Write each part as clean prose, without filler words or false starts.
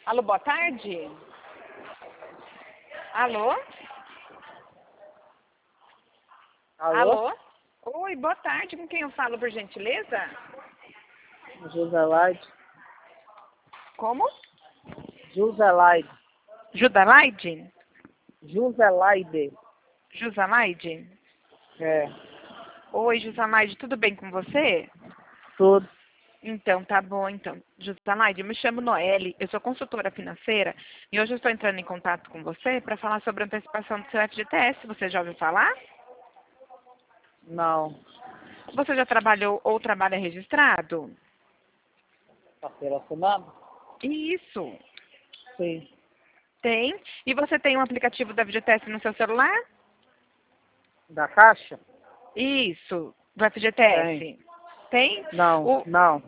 Alô, boa tarde. Alô? Alô? Oi, boa tarde. Com quem eu falo, por gentileza? Juselaide. Como? Juselaide. Judalaide? Juselaide. Jusalaide? É, Oi, Jusalaide, tudo bem com você? tudo. Então, tá bom, então. Jusalaide, eu me chamo Noelle, eu sou consultora financeira e hoje eu estou entrando em contato com você para falar sobre a antecipação do seu FGTS. Você já ouviu falar? Não. Você já trabalhou ou trabalha registrado? Carteira assinada? Isso, Sim. tem. E você tem um aplicativo da FGTS no seu celular? Da Caixa? Isso, do Tem. FGTS. Tem? Não, O, não.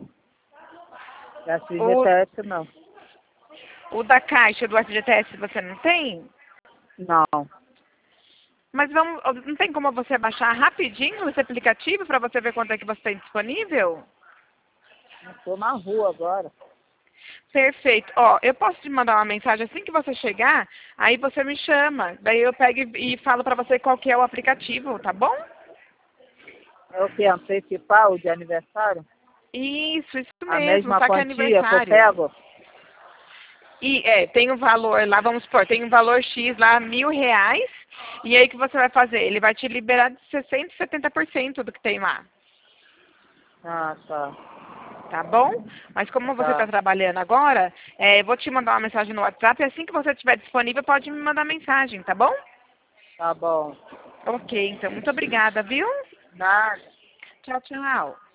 o, FGTS não. o da Caixa do FGTS você não tem? Não. Mas vamos, não tem como você baixar rapidinho esse aplicativo para você ver quanto é que você tem disponível? Estou na rua agora. Perfeito. Ó, eu posso te mandar uma mensagem assim que você chegar, aí você me chama. Daí eu pego e falo para você qual que é o aplicativo, tá bom? É o que? Antecipar o de aniversário? Isso A mesmo, mesma só que é quantia que eu aniversário. pego? E tem um valor lá, vamos supor, tem um valor X lá, R$ 1.000, e aí o que você vai fazer? Ele vai te liberar de 60% e 70% do que tem lá, Ah, tá. tá bom? Mas como você está Tá. trabalhando agora, eu vou te mandar uma mensagem no WhatsApp, e assim que você estiver disponível, pode me mandar mensagem, tá bom? Tá bom. Ok, então, muito obrigada, viu? Nada. Tchau, tchau.